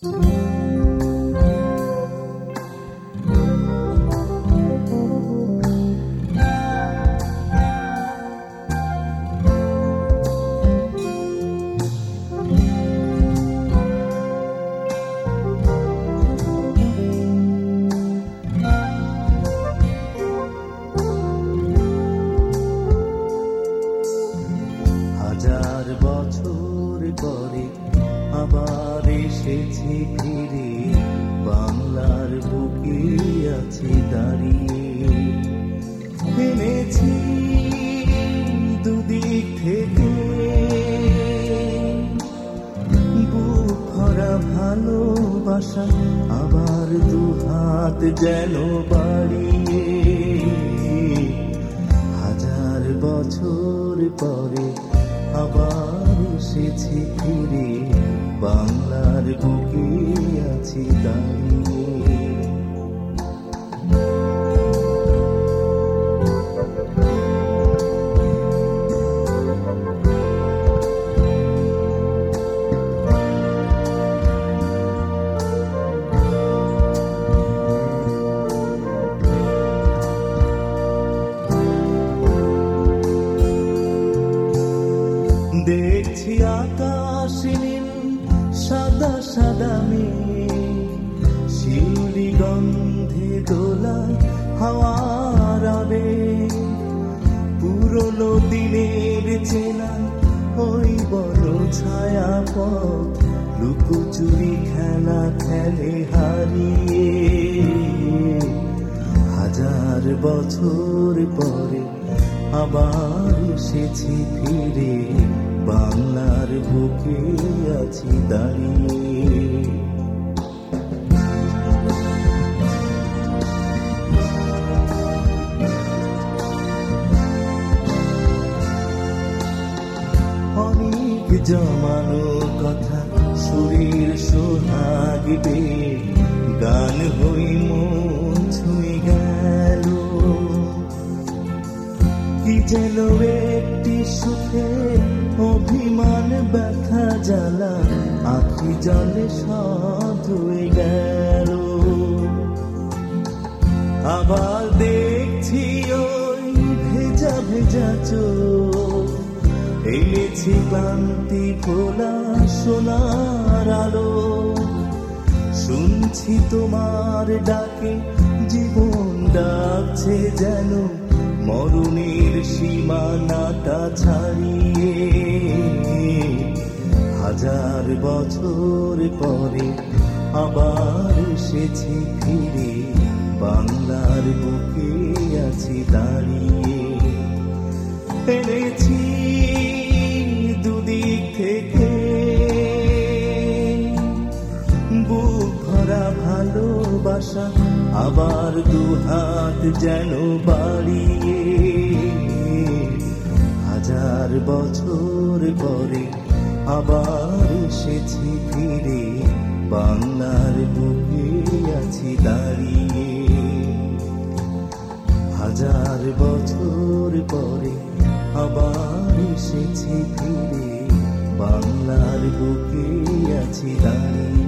হাজার বছর পরে আবার এসেছি ফিরে, বাংলার বুকে আছি দাঁড়িয়ে। এনেছি দুদিক থেকে বুক ভরা ভালোবাসা, আবার দুহাত যেন বাড়িয়ে। হাজার বছর পরে আবার এসেছি ফিরে, বাংলার বুকে আছি দাঁড়িয়ে। দেখছি আকাশ নীল, সাদা সাদা মেঘ, শিউলি গন্ধে দোলা হাওয়ার আবেগ। পুরনো দিনের চেনা ওই বড় ছায়া পথ, লুকোচুরি খেলা খেলে হারিয়ে। হাজার বছর পরে আবার এসেছি ফিরে, বাংলার বুকে আছি দাঁড়িয়ে। অনেক জমানো কথা সুরের সোহাগবে, গান হই মন ছুঁয়ে গেল। কি যেন একটি সুখে অভিমান ব্যথা জ্বালা, আখি জলে সব হয়ে গেল। আবার দেখছি ওই ভেজা ভেজা চোখ, এনেছি ক্লান্তি ভোলা সোনার আলো। শুনছি তোমার ডাকে, জীবন ডাকছে যেন মরণের সীমানাটা ছাড়িয়ে। হাজার বছর পরে আবার এসেছি ফিরে, বাংলার বুকে আছি দাঁড়িয়ে। এনেছি দুদিক থেকে বুক ভরা ভালোবাসা, আবার দুহাত যেন বাড়িয়ে। হাজার বছর পরে আবার এসেছি ফিরে, বাংলার বুকে আছি দাঁড়িয়ে। হাজার বছর পরে আবার এসেছি ফিরে, বাংলার বুকে আছি দাঁড়িয়ে।